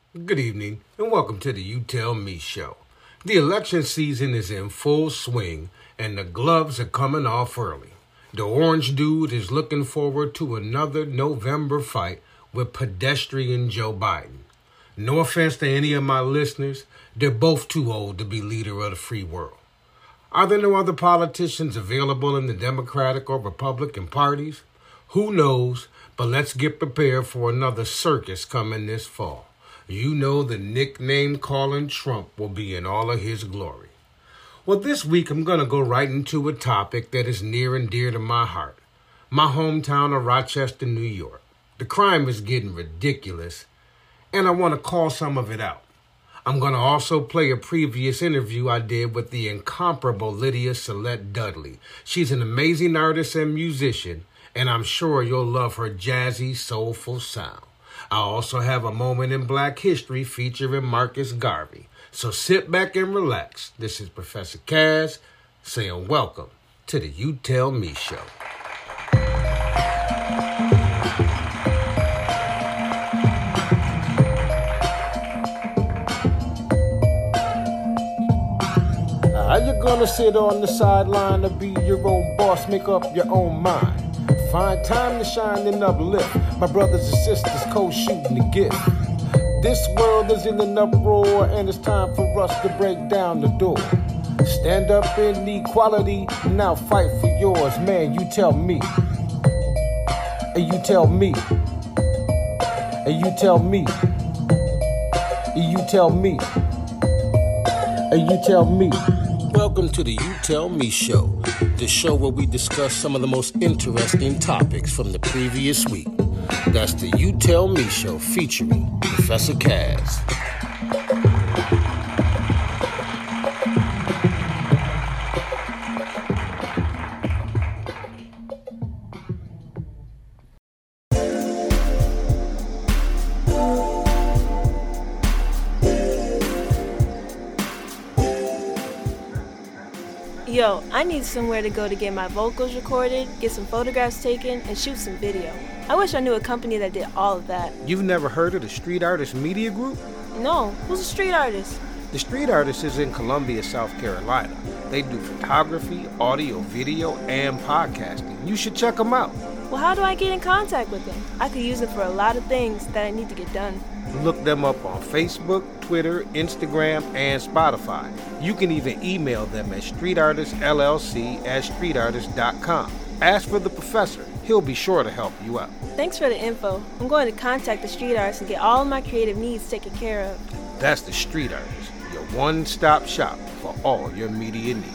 Good evening, and welcome to the You Tell Me show. The election season is in full swing, and the gloves are coming off early. The orange dude is looking forward to another November fight with pedestrian Joe Biden. No offense to any of my listeners, they're both too old to be leader of the free world. Are there no other politicians available in the Democratic or Republican parties? Who knows, but let's get prepared for another circus coming this fall. You know the nickname calling Trump will be in all of his glory. Well, this week I'm going to go right into a topic that is near and dear to my heart. My hometown of Rochester, New York. The crime is getting ridiculous, and I want to call some of it out. I'm going to also play a previous interview I did with the incomparable Lydia Celette Dudley. She's an amazing artist and musician, and I'm sure you'll love her jazzy, soulful sound. I also have a moment in Black history featuring Marcus Garvey. So sit back and relax. This is Professor Kaz saying welcome to the You Tell Me show. How you gonna sit on the sideline to be your own boss, make up your own mind? Find time to shine and uplift. My brothers and sisters co-shooting the gift. This world is in an uproar, and it's time for us to break down the door. Stand up in equality, now fight for yours. Man, you tell me. And you tell me. And you tell me. And you tell me. And you tell me. Welcome to the You Tell Me show, the show where we discuss some of the most interesting topics from the previous week. That's the You Tell Me show featuring Professor Kaz. Yo, I need somewhere to go to get my vocals recorded, get some photographs taken, and shoot some video. I wish I knew a company that did all of that. You've never heard of the Street Artist Media Group? No, who's a street artist? The Street Artist is in Columbia, South Carolina. They do photography, audio, video, and podcasting. You should check them out. Well, how do I get in contact with them? I could use it for a lot of things that I need to get done. Look them up on Facebook, Twitter, Instagram, and Spotify. You can even email them at streetartistllc@streetartist.com. Ask for the professor. He'll be sure to help you out. Thanks for the info. I'm going to contact the street artists and get all of my creative needs taken care of. That's the Street Artist, your one-stop shop for all your media needs.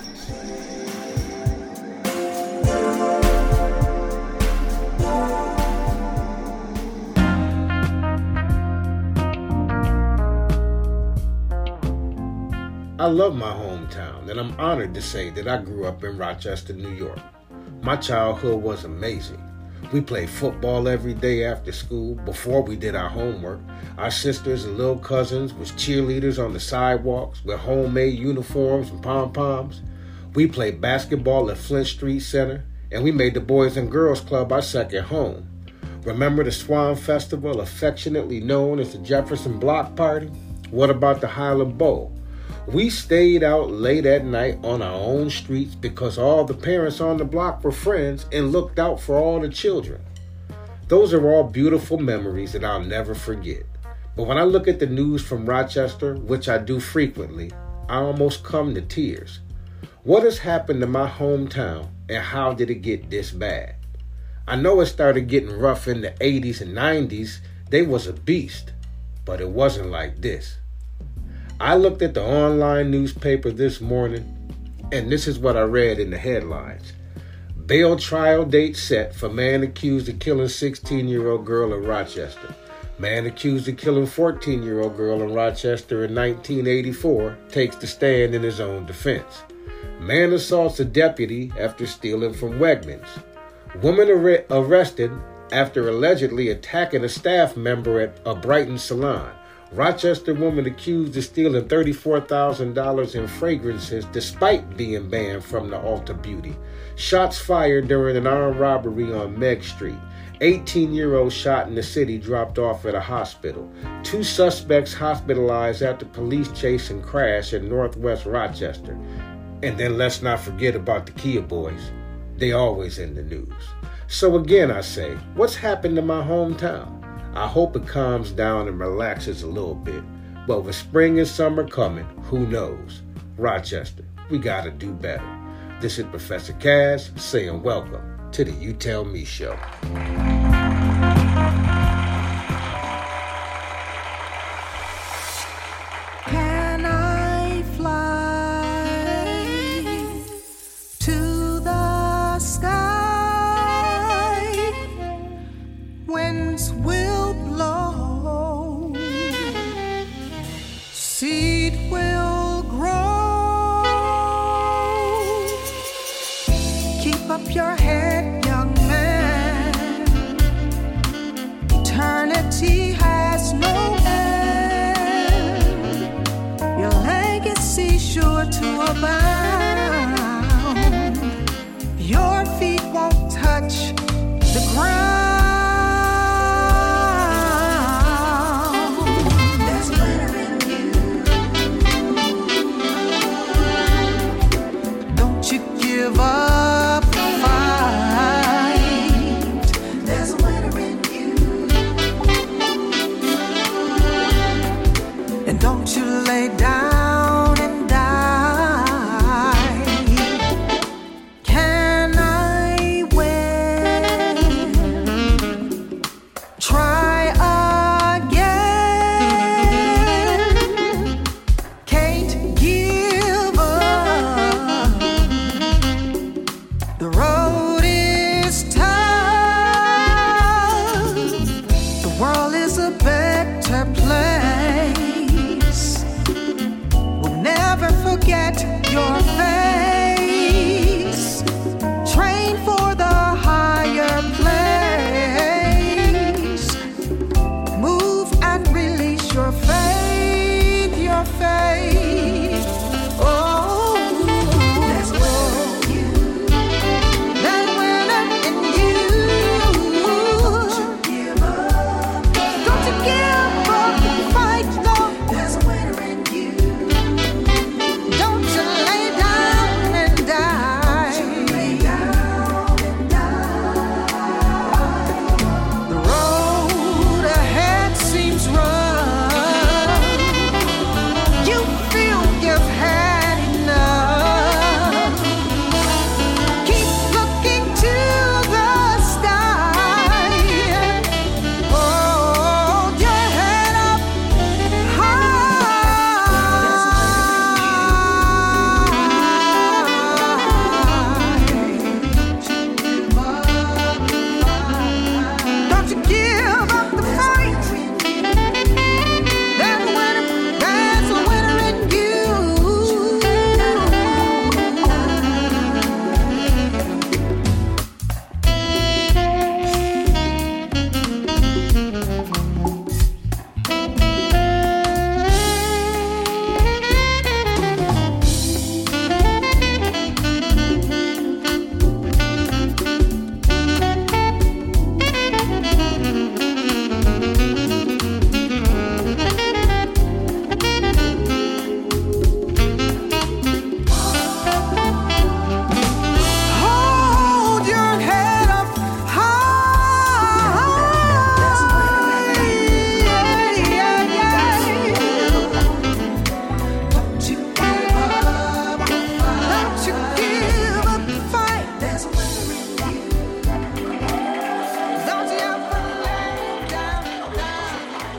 I love my hometown, and I'm honored to say that I grew up in Rochester, New York. My childhood was amazing. We played football every day after school before we did our homework. Our sisters and little cousins was cheerleaders on the sidewalks with homemade uniforms and pom-poms. We played basketball at Flint Street Center, and we made the Boys and Girls Club our second home. Remember the Swan Festival, affectionately known as the Jefferson Block Party? What about the Highland Bowl? We stayed out late at night on our own streets because all the parents on the block were friends and looked out for all the children. Those are all beautiful memories that I'll never forget. But when I look at the news from Rochester, which I do frequently, I almost come to tears. What has happened to my hometown, and how did it get this bad? I know it started getting rough in the 80s and 90s. They was a beast, but it wasn't like this. I looked at the online newspaper this morning, and this is what I read in the headlines. Bail trial date set for man accused of killing 16-year-old girl in Rochester. Man accused of killing 14-year-old girl in Rochester in 1984 takes the stand in his own defense. Man assaults a deputy after stealing from Wegmans. Woman arrested after allegedly attacking a staff member at a Brighton salon. Rochester woman accused of stealing $34,000 in fragrances despite being banned from the Ulta Beauty. Shots fired during an armed robbery on Meg Street. 18-year-old shot in the city dropped off at a hospital. 2 suspects hospitalized after police chase and crash in northwest Rochester. And then let's not forget about the Kia boys. They always in the news. So again, I say, what's happened to my hometown? I hope it calms down and relaxes a little bit. But with spring and summer coming, who knows? Rochester, we gotta do better. This is Professor Kaz saying welcome to the You Tell Me Show. Can I fly to the sky? Winds will blow, seed will grow. Keep up your head, young man. Eternity has no end. Your legacy sure to abound. Your feet won't touch the ground. There's glitter in you. Don't you give up the fight. There's a winner in you. And don't you lay down and die. Can I win? Try again. Can't give up. The road is tough. The world is a better place. We'll never forget your face. Train for the higher place. Move and release your faith, your faith. Oh, there's a winner in you. There's a winner in you. Don't you give up. Don't you give up the fight, no. There's a winner in you. Don't you lay down and die. Don't you lay down and die. The road ahead seems rough. You feel you've had enough. Keep looking to the sky. Hold your head up high. Don't you give up the fight. There's a winner in you. Hold your head up high. Don't you give up the fight. Don't you give up the fight. There's a winner in you. Don't you ever lay down and die.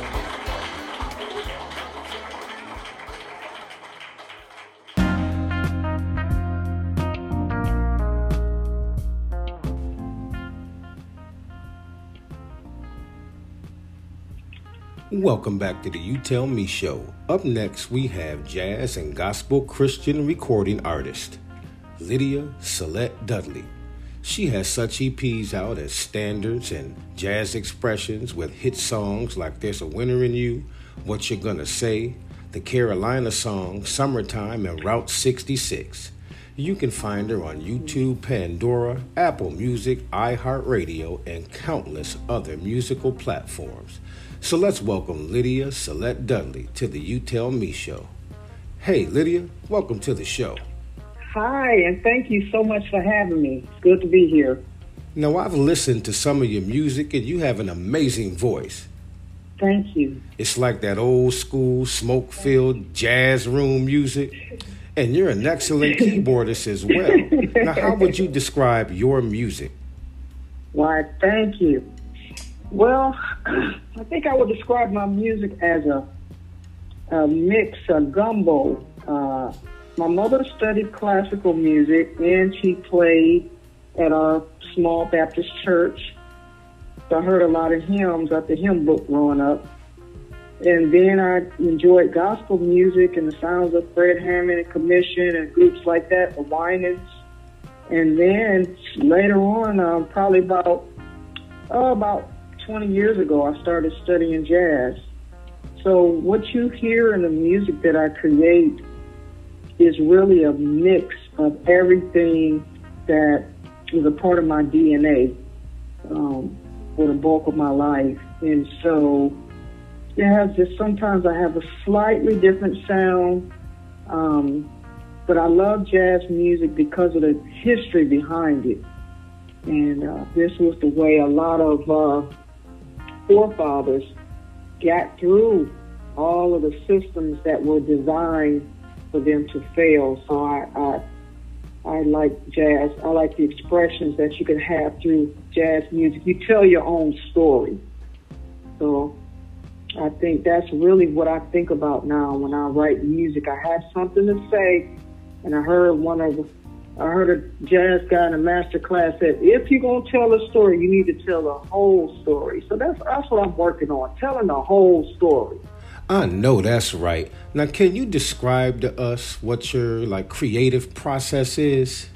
Welcome back to the You Tell Me Show. Up next, we have jazz and gospel Christian recording artist Lydia Celette Dudley. She has such EPs out as Standards and Jazz Expressions with hit songs like There's a Winner in You, What You Gonna Say, the Carolina song Summertime, and Route 66. You can find her on YouTube, Pandora, Apple Music, iHeartRadio, and countless other musical platforms. So let's welcome Lydia Celette Dudley to the You Tell Me Show. Hey, Lydia, welcome to the show. Hi, and thank you so much for having me. It's good to be here. Now, I've listened to some of your music, and you have an amazing voice. Thank you. It's like that old school, smoke-filled jazz room music. And you're an excellent keyboardist as well. Now, how would you describe your music? Why, thank you. Well, I think I would describe my music as a mix, a gumbo. My mother studied classical music, and she played at our small Baptist church. So I heard a lot of hymns at the hymn book growing up. And then I enjoyed gospel music and the sounds of Fred Hammond and Commission and groups like that, the Winans. And then later on, probably about 20 years ago, I started studying jazz. So what you hear in the music that I create is really a mix of everything that is a part of my DNA for the bulk of my life. And so it has just, sometimes I have a slightly different sound, but I love jazz music because of the history behind it. And this was the way a lot of forefathers got through all of the systems that were designed for them to fail. So I like jazz. I like the expressions that you can have through jazz music. You tell your own story. So I think that's really what I think about now when I write music. I have something to say, and I heard a jazz guy in a master class said, if you're going to tell a story, you need to tell the whole story. So that's what I'm working on, telling the whole story. I know that's right. Now, can you describe to us what your creative process is?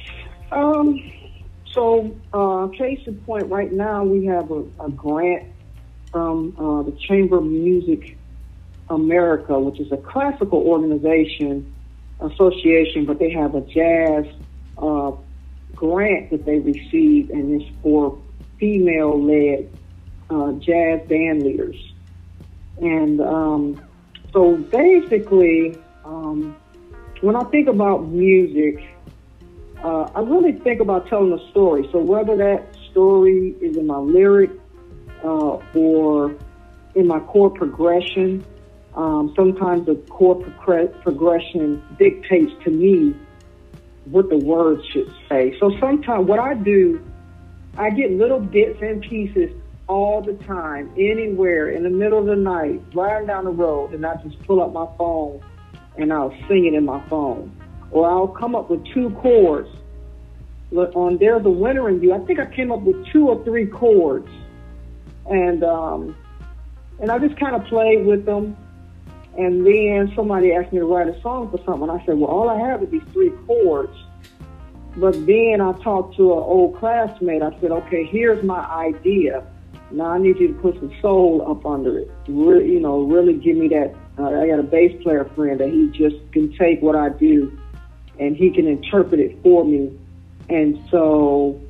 Case in point, right now we have a grant from the Chamber of Music America, which is a classical association, but they have a jazz grant that they received, and it's for female-led jazz band leaders. And so basically, when I think about music, I really think about telling a story. So whether that story is in my lyric or in my chord progression, sometimes the chord progression dictates to me what the words should say. So sometimes what I do, I get little bits and pieces all the time, anywhere, in the middle of the night, riding down the road, and I just pull up my phone and I'll sing it in my phone. Or I'll come up with 2 chords. On There's a Winter in You, I think I came up with 2 or 3 chords. And I just kind of played with them. And then somebody asked me to write a song for something. And I said, well, all I have is these 3 chords. But then I talked to an old classmate. I said, okay, here's my idea. Now I need you to put some soul up under it. Really give me that. I got a bass player friend that he just can take what I do and he can interpret it for me. And so,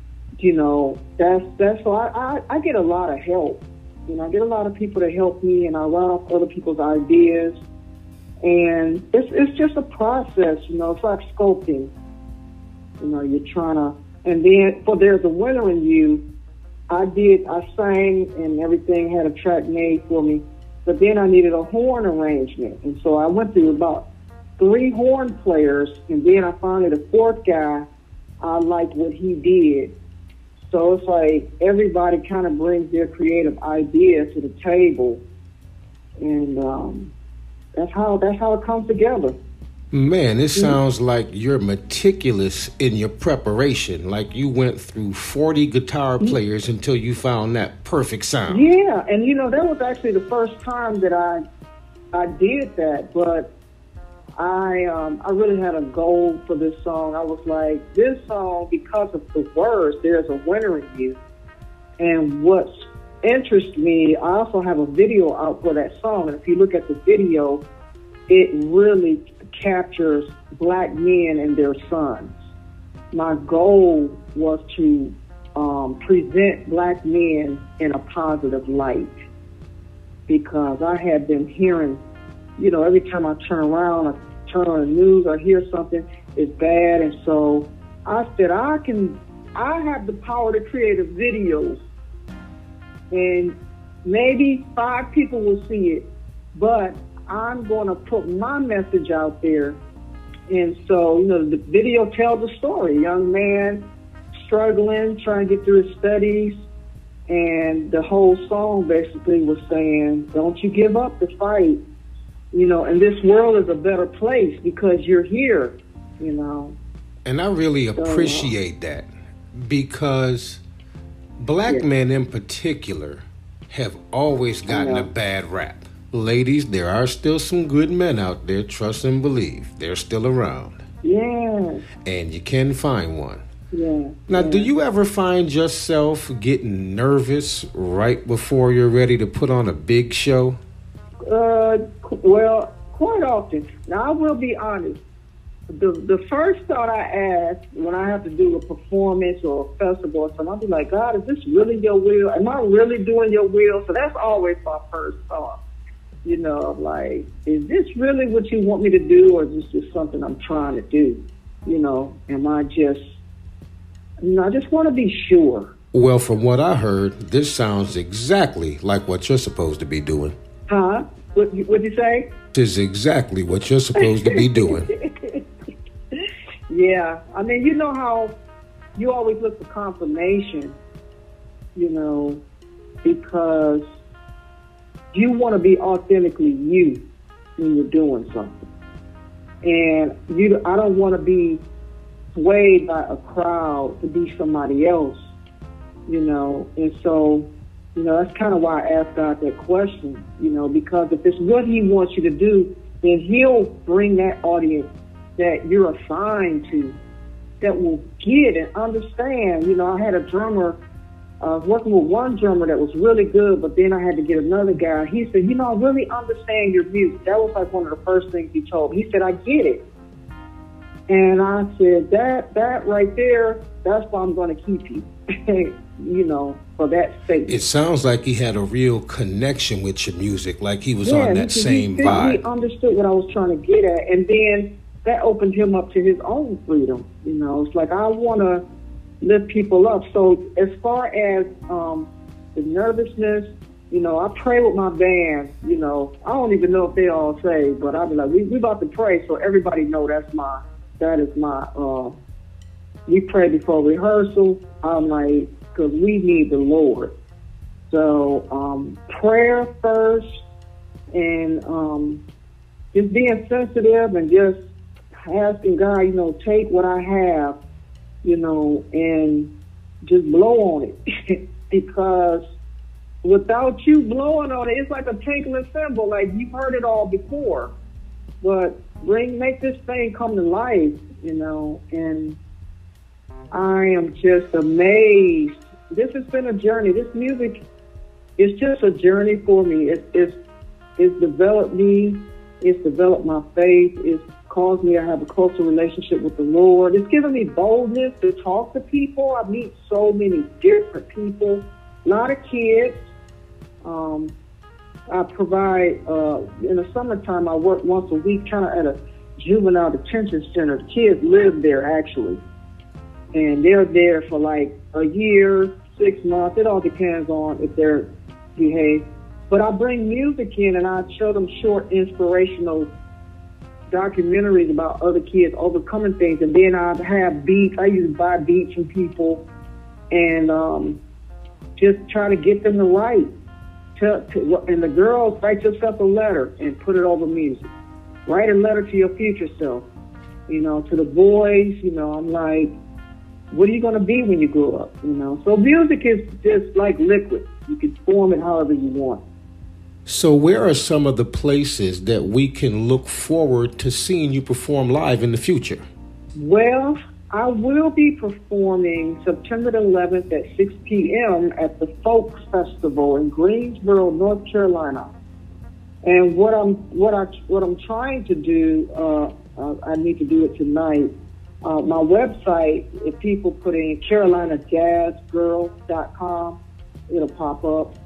that's so I get a lot of help. I get a lot of people to help me, and I run off other people's ideas. And it's just a process, it's like sculpting. You're trying to, and then for There's a Winter in You, I sang and everything, had a track made for me, but then I needed a horn arrangement. And so I went through about 3 horn players, and then I finally, the 4th guy, I liked what he did. So it's like everybody kind of brings their creative idea to the table, and that's how it comes together. Man, it sounds like you're meticulous in your preparation. Like you went through 40 guitar players until you found that perfect sound. Yeah, and that was actually the first time that I did that. But I really had a goal for this song. I was like, this song, because of the words, There's a Winter in You, and what's interests me, I also have a video out for that song. And if you look at the video, it really captures black men and their sons. My goal was to present black men in a positive light, because I had been hearing, you know, every time I turn around, I turn on the news, I hear something, it's bad. And so I said, I have the power to create a video, and maybe 5 people will see it, but I'm going to put my message out there. And so, you know, the video tells a story. A young man struggling, trying to get through his studies, and the whole song basically was saying, don't you give up the fight. You know, and this world is a better place because you're here, you know. And I really appreciate that, because black men in particular have always gotten a bad rap. Ladies, there are still some good men out there, trust and believe. They're still around. Yeah. And you can find one. Yeah. Now, do you ever find yourself getting nervous right before you're ready to put on a big show? Well, quite often. Now, I will be honest. The first thought I ask when I have to do a performance or a festival or something, I'll be like, God, is this really your will? Am I really doing your will? So that's always my first thought. You know, like, is this really what you want me to do, or is this just something I'm trying to do? You know, am I just, you know, I just want to be sure. Well, from what I heard, this sounds exactly like what you're supposed to be doing. Huh? What'd you say? This is exactly what you're supposed to be doing. Yeah. I mean, you know how you always look for confirmation, you know, because you want to be authentically you when you're doing something. And I don't want to be swayed by a crowd to be somebody else, you know. And so, you know, that's kind of why I asked God that question, you know, because if it's what he wants you to do, then he'll bring that audience that you're assigned to that will get and understand. You know, I had a drummer, I was working with one drummer that was really good, but then I had to get another guy. He said, you know, I really understand your music. That was like one of the first things he told me. He said, I get it. And I said, that right there, that's why I'm going to keep you, you know, for that sake. It sounds like he had a real connection with your music, like he was on that same vibe. He understood what I was trying to get at. And then that opened him up to his own freedom. You know, it's like, I want to lift people up. So as far as the nervousness, you know, I pray with my band. You know, I don't even know if they all say, but I'll be like, we about to pray, so everybody know that is my we pray before rehearsal. I'm like, because we need the Lord. So prayer first, and just being sensitive and just asking God, you know, take what I have, you know, and just blow on it. Because without you blowing on it, it's like a tinkling cymbal. Like, you've heard it all before. But make this thing come to life, you know. And I am just amazed. This has been a journey. This music is just a journey for me. It's developed me. It's developed my faith. It's caused me to have a closer relationship with the Lord. It's given me boldness to talk to people. I meet so many different people, a lot of kids. I provide, in the summertime, I work once a week kind of at a juvenile detention center. The kids live there, actually. And they're there for like a year, 6 months. It all depends on if they're behaved. But I bring music in, and I show them short, inspirational documentaries about other kids overcoming things. And then I have beats. I usually buy beats from people and just try to get them to write. And the girls, write yourself a letter and put it over music. Write a letter to your future self. You know, to the boys, you know, I'm like, what are you going to be when you grow up? You know, so music is just like liquid. You can form it however you want. So where are some of the places that we can look forward to seeing you perform live in the future? Well, I will be performing September the 11th at 6 p.m. at the Folk Festival in Greensboro, North Carolina. And what I'm trying to do, I need to do it tonight. My website, if people put in CarolinaJazzGirl.com, it'll pop up.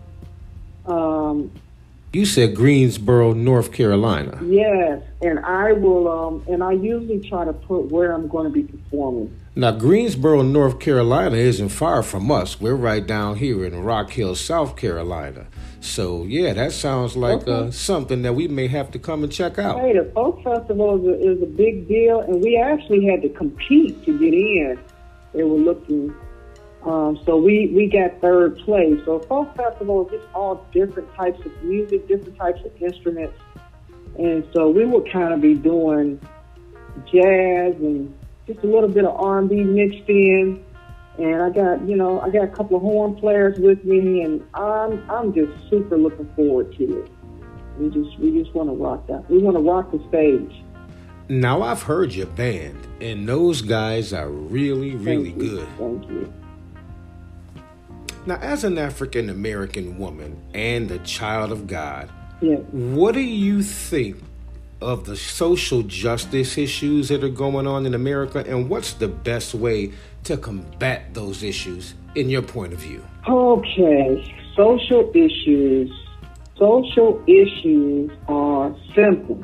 You said Greensboro, North Carolina. Yes, and I will, and I usually try to put where I'm going to be performing. Now, Greensboro, North Carolina isn't far from us. We're right down here in Rock Hill, South Carolina. So, yeah, that sounds like something that we may have to come and check out. Hey, the Folk Festival is a big deal, and we actually had to compete to get in. They were looking, so we got third place. So Folk Festival is just all different types of music, different types of instruments. And so we will kind of be doing jazz and just a little bit of R&B mixed in. And I got a couple of horn players with me, and I'm just super looking forward to it. We just want to rock that. We want to rock the stage. Now, I've heard your band, and those guys are really, really good. Thank you. Now, as an African American woman and a child of God, yeah, what do you think of the social justice issues that are going on in America, and what's the best way to combat those issues in your point of view? Okay, social issues. Social issues are symptoms.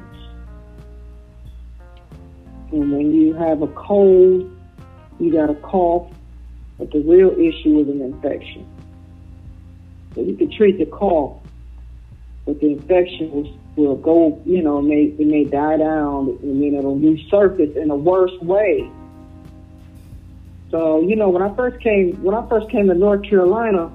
And when you have a cold, you got a cough, but the real issue is an infection. So you can treat the cough, but the infection will go, it may die down, and then it'll resurface in a worse way. So, when I first came to North Carolina,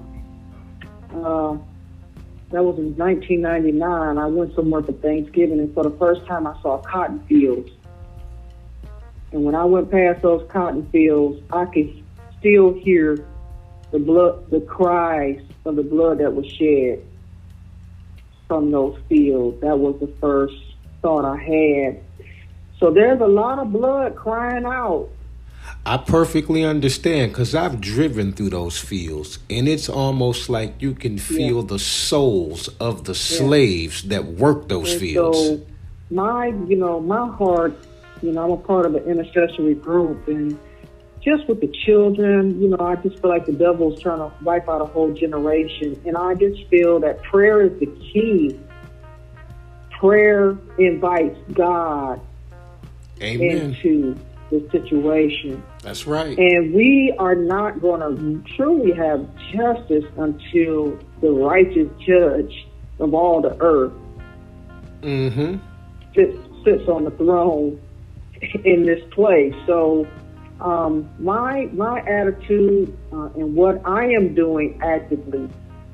that was in 1999. I went somewhere for Thanksgiving, and for the first time I saw cotton fields. And when I went past those cotton fields, I could still hear the cries of the blood that was shed from those fields. That was the first thought I had. So there's a lot of blood crying out. I perfectly understand, because I've driven through those fields, and it's almost like you can feel the souls of the slaves that worked those fields. So my heart, I'm a part of an intercessory group, and just with the children, I just feel like the devil's trying to wipe out a whole generation, and I just feel that prayer is the key. Prayer invites God into the situation. That's right. And we are not going to truly have justice until the righteous judge of all the earth sits on the throne in this place. So my attitude and what I am doing actively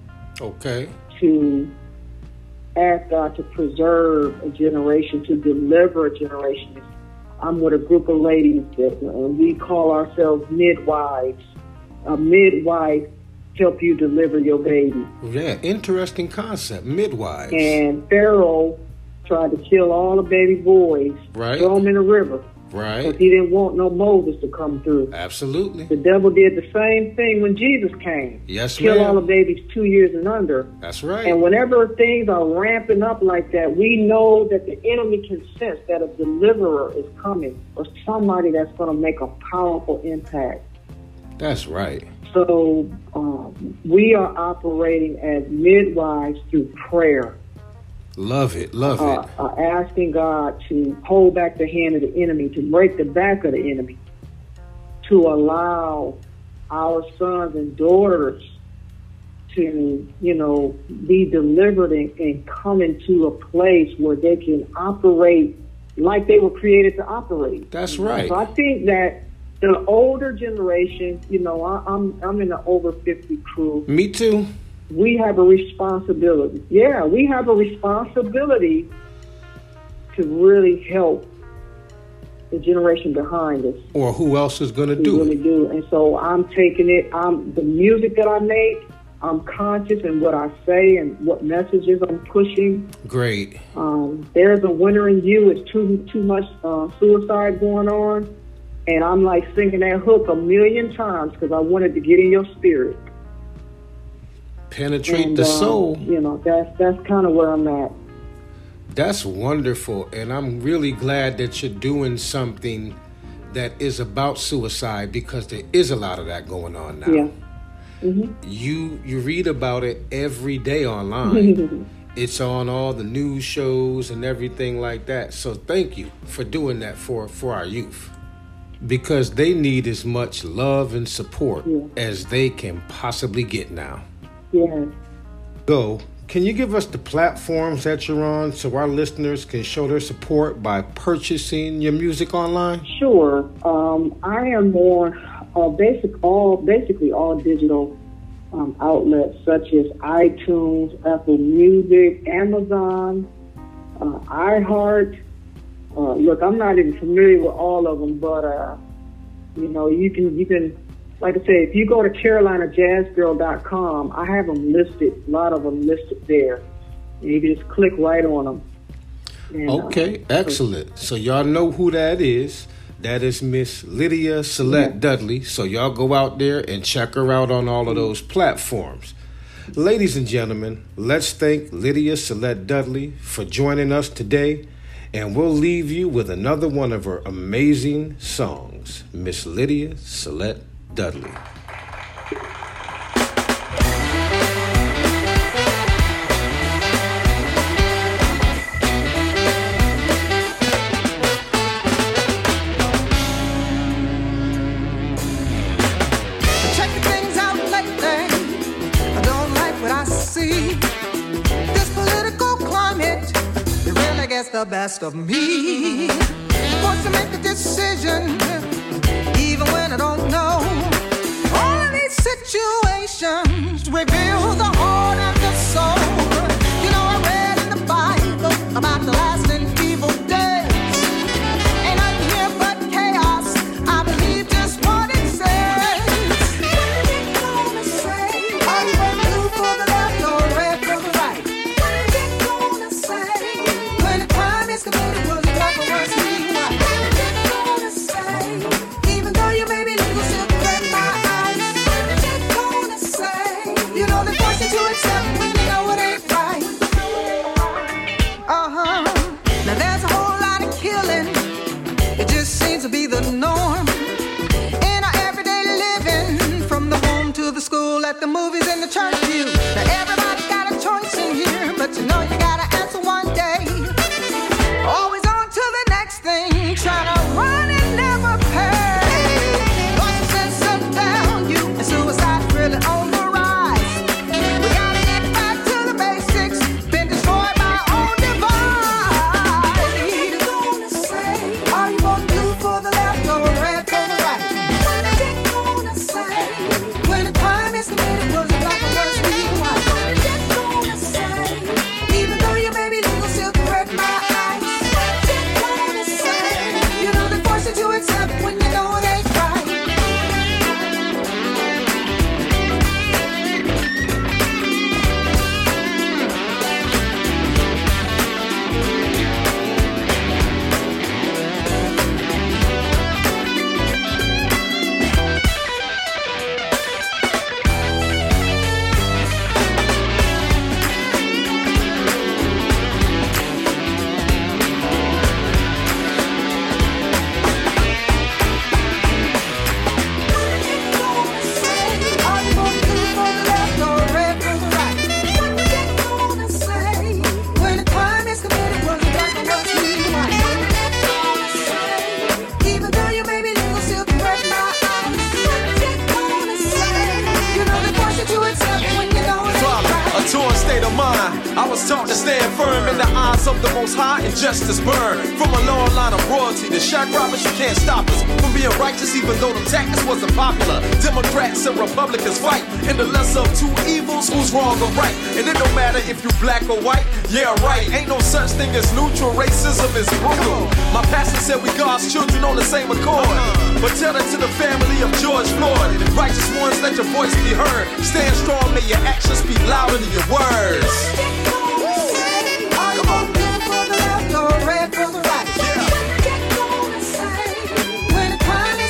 to ask God to preserve a generation, to deliver a generation. I'm with a group of ladies that we call ourselves midwives. A midwife help you deliver your baby. Yeah, interesting concept, midwives. And Pharaoh tried to kill all the baby boys, throw them in the river. Right. Because he didn't want no Moses to come through. Absolutely. The devil did the same thing when Jesus came. Yes, Kill all the babies 2 years and under. That's right. And whenever things are ramping up like that, we know that the enemy can sense that a deliverer is coming, or somebody that's going to make a powerful impact. That's right. So we are operating as midwives through prayer. Love it. Asking God to hold back the hand of the enemy, to break the back of the enemy, to allow our sons and daughters to, be delivered and come into a place where they can operate like they were created to operate. That's right. So I think that the older generation, I'm in the over 50 crew. Me too. We have a responsibility. Yeah, we have a responsibility to really help the generation behind us. Or who else is going to do it? Do. And so I'm taking it. The music that I make, I'm conscious in what I say and what messages I'm pushing. Great. There's a winner in you. It's too much suicide going on. And I'm like singing that hook a million times because I wanted to get in your spirit. Penetrate the soul. You know, that's kind of where I'm at. That's wonderful. And I'm really glad that you're doing something that is about suicide, because there is a lot of that going on now. Yeah. Mm-hmm. You read about it every day online. It's on all the news shows and everything like that. So thank you for doing that for our youth, because they need as much love and support as they can possibly get now. Yeah. So, can you give us the platforms that you're on so our listeners can show their support by purchasing your music online? Sure. I am on basically all digital outlets such as iTunes, Apple Music, Amazon, iHeart. Look, I'm not even familiar with all of them, but you know, you can. Like I say, if you go to CarolinaJazzGirl.com, I have them listed, a lot of them listed there. And you can just click right on them. And, okay, excellent. So y'all know who that is. That is Miss Lydia Celette Dudley. So y'all go out there and check her out on all of those platforms. Ladies and gentlemen, let's thank Lydia Celette Dudley for joining us today. And we'll leave you with another one of her amazing songs, Miss Lydia Celette Dudley. Checking things out lately, I don't like what I see. This political climate, it really gets the best of me. Forced to make a decision, even when I don't know. All of these situations reveal the heart and the soul. You know, I read in the Bible about the last and evil days. Ain't nothing here but chaos. I believe just what it says. What is it gonna say? Are you gonna do for the left or red for the right? What is it gonna say? When the crime is committed, was it black or was it white? What is it gonna say? Even though you may be legal, still correct my eyes. What is it gonna say? You know they force you to accept when you know it ain't right. Now there's a whole lot of killing. It just seems to be the norm in our everyday living, from the home to the school, at the movies and the church pew. Now everybody's got a choice in here, but you know you gotta answer one day. Always on to the next thing, trying to run and never pay. Lost your sense of value, and suicide's really on the rise. We gotta get back to the basics, been destroyed by our own device. What are you gonna say? Are you gonna do for the left or red for the right? What is it gonna say? When the crime is committed, was it black or was it white? What is it gonna say? Even though you may be legal, still correct my eyes. What is it gonna say? You know they force you to accept when you know it ain't right. Are you gonna do for the left or red for the right? What is it gonna say? When the crime is committed, was it black or was it white? What is it gonna say? Even though you may be legal, still correct my eyes. What is it gonna say? You know they force you to accept when you know it's right. A torn state of mind. I was taught to stand firm in the eyes of the Most High and justice burn. From a long line of royalty to shack robbers, you can't stop us from being righteous, even though them tactics wasn't popular. Democrats and Republicans fight in the lesser of two evils, who's wrong or right. And it don't matter if you black or white, yeah right. Ain't no such thing as neutral, racism is brutal. My pastor said we God's children on the same accord. But tell that to the family of George Floyd. Righteous ones, let your voice be heard. Stand strong, may your actions speak louder than your words. Are you gonna do for the left or red for the right? What is it gonna say? When the crime is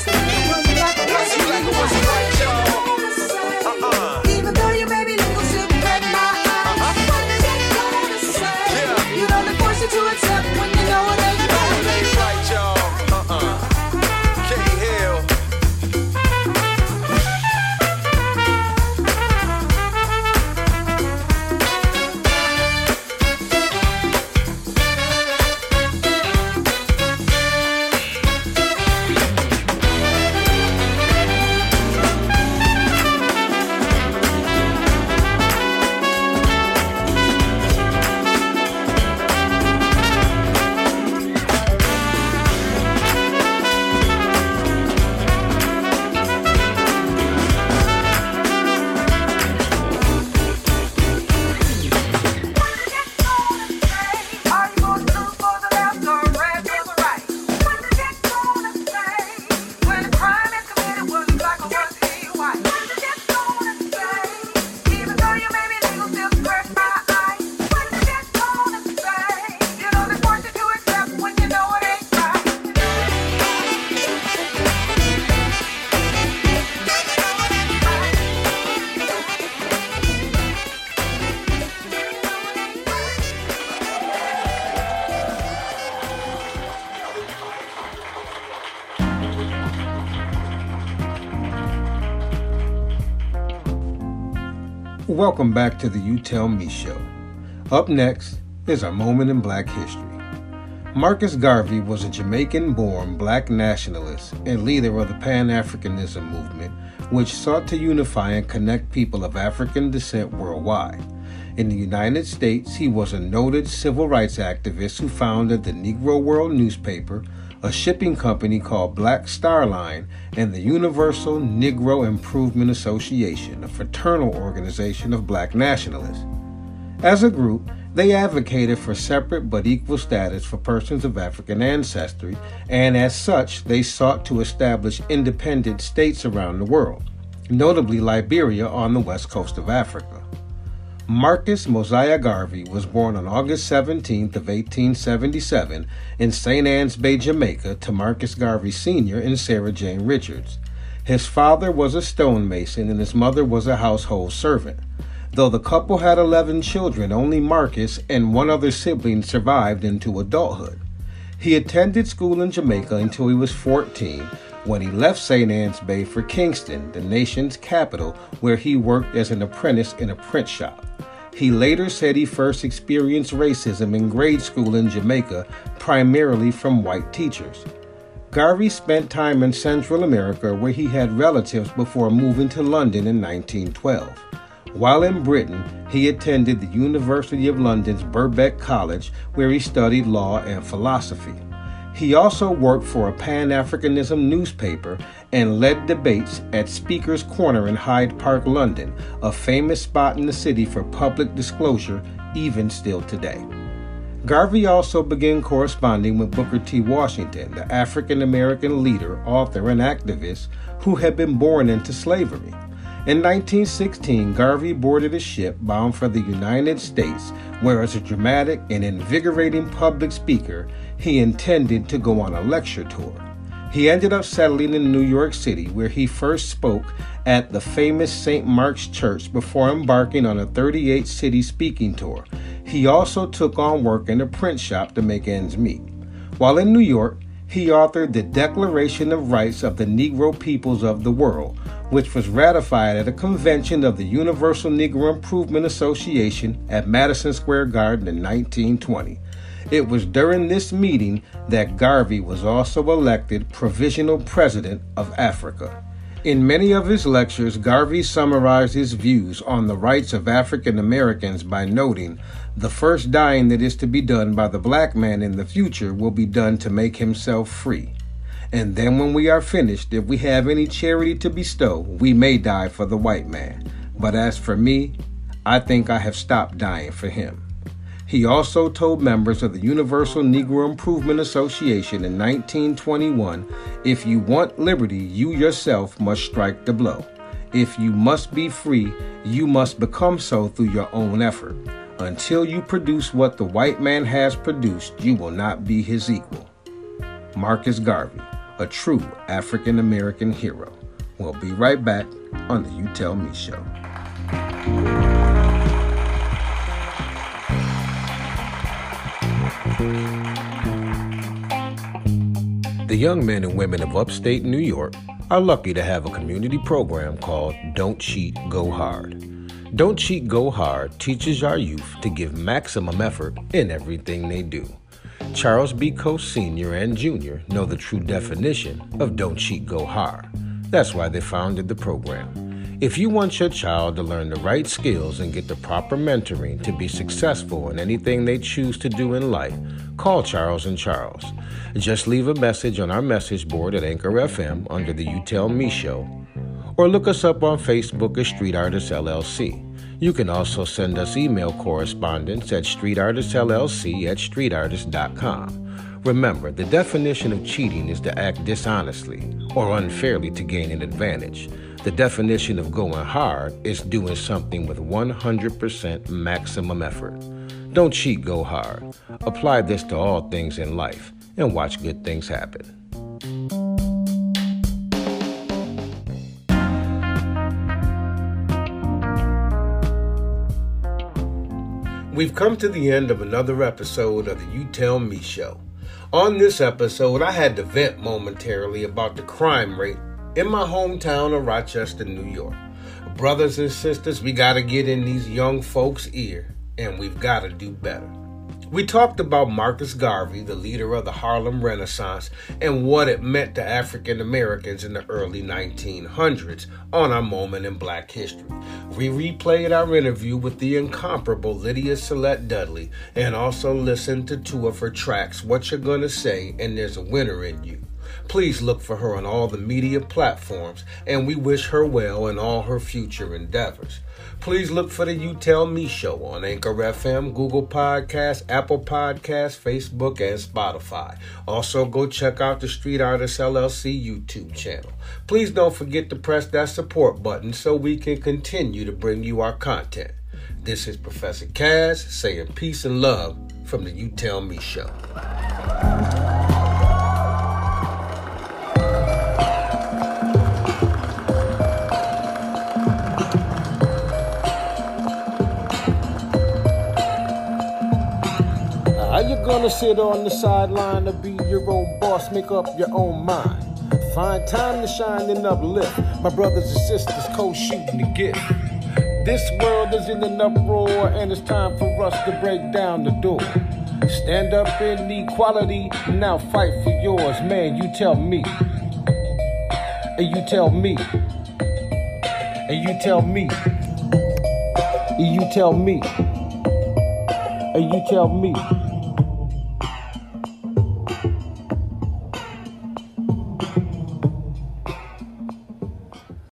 Welcome back to the You Tell Me Show. Up next is our moment in Black history. Marcus Garvey was a Jamaican-born Black nationalist and leader of the Pan-Africanism movement, which sought to unify and connect people of African descent worldwide. In the United States, he was a noted civil rights activist who founded the Negro World newspaper, a shipping company called Black Star Line, and the Universal Negro Improvement Association, a fraternal organization of Black nationalists. As a group, they advocated for separate but equal status for persons of African ancestry, and as such, they sought to establish independent states around the world, notably Liberia on the west coast of Africa. Marcus Mosiah Garvey was born on August 17th of 1877 in St. Ann's Bay, Jamaica, to Marcus Garvey Sr. and Sarah Jane Richards. His father was a stonemason and his mother was a household servant. Though the couple had 11 children, only Marcus and one other sibling survived into adulthood. He attended school in Jamaica until he was 14, when he left St. Ann's Bay for Kingston, the nation's capital, where he worked as an apprentice in a print shop. He later said he first experienced racism in grade school in Jamaica, primarily from white teachers. Garvey spent time in Central America, where he had relatives before moving to London in 1912. While in Britain, he attended the University of London's Birkbeck College, where he studied law and philosophy. He also worked for a Pan-Africanism newspaper and led debates at Speaker's Corner in Hyde Park, London, a famous spot in the city for public disclosure, even still today. Garvey also began corresponding with Booker T. Washington, the African-American leader, author, and activist who had been born into slavery. In 1916, Garvey boarded a ship bound for the United States, where as a dramatic and invigorating public speaker, he intended to go on a lecture tour. He ended up settling in New York City, where he first spoke at the famous St. Mark's Church before embarking on a 38-city speaking tour. He also took on work in a print shop to make ends meet. While in New York, he authored the Declaration of Rights of the Negro Peoples of the World, which was ratified at a convention of the Universal Negro Improvement Association at Madison Square Garden in 1920. It was during this meeting that Garvey was also elected Provisional President of Africa. In many of his lectures, Garvey summarized his views on the rights of African Americans by noting, "The first dying that is to be done by the black man in the future will be done to make himself free. And then when we are finished, if we have any charity to bestow, we may die for the white man. But as for me, I think I have stopped dying for him." He also told members of the Universal Negro Improvement Association in 1921, "If you want liberty, you yourself must strike the blow. If you must be free, you must become so through your own effort. Until you produce what the white man has produced, you will not be his equal." Marcus Garvey, a true African American hero. We'll be right back on the You Tell Me Show. The young men and women of upstate New York are lucky to have a community program called Don't Cheat, Go Hard. Don't Cheat, Go Hard teaches our youth to give maximum effort in everything they do. Charles B. Coast Sr. and Jr. know the true definition of Don't Cheat, Go Hard. That's why they founded the program. If you want your child to learn the right skills and get the proper mentoring to be successful in anything they choose to do in life, call Charles and Charles. Just leave a message on our message board at Anchor FM under the You Tell Me Show, or look us up on Facebook as Street Artists LLC. You can also send us email correspondence at streetartistllc@streetartist.com. Remember, the definition of cheating is to act dishonestly or unfairly to gain an advantage. The definition of going hard is doing something with 100% maximum effort. Don't cheat, go hard. Apply this to all things in life and watch good things happen. We've come to the end of another episode of the You Tell Me Show. On this episode, I had to vent momentarily about the crime rate in my hometown of Rochester, New York. Brothers and sisters, we got to get in these young folks' ear, and we've got to do better. We talked about Marcus Garvey, the leader of the Harlem Renaissance, and what it meant to African Americans in the early 1900s on our Moment in Black History. We replayed our interview with the incomparable Lydia Celette Dudley and also listened to 2 of her tracks, What You're Gonna Say and There's a Winner in You. Please look for her on all the media platforms, and we wish her well in all her future endeavors. Please look for the You Tell Me Show on Anchor FM, Google Podcasts, Apple Podcasts, Facebook, and Spotify. Also, go check out the Street Artists LLC YouTube channel. Please don't forget to press that support button so we can continue to bring you our content. This is Professor Kaz saying peace and love from the You Tell Me Show. How you gonna sit on the sideline to be your own boss, make up your own mind? Find time to shine and uplift. My brothers and sisters co-shooting the gift. This world is in an uproar and it's time for us to break down the door. Stand up in equality, now fight for yours. Man, you tell me. And you tell me. And you tell me. And you tell me. And you tell me.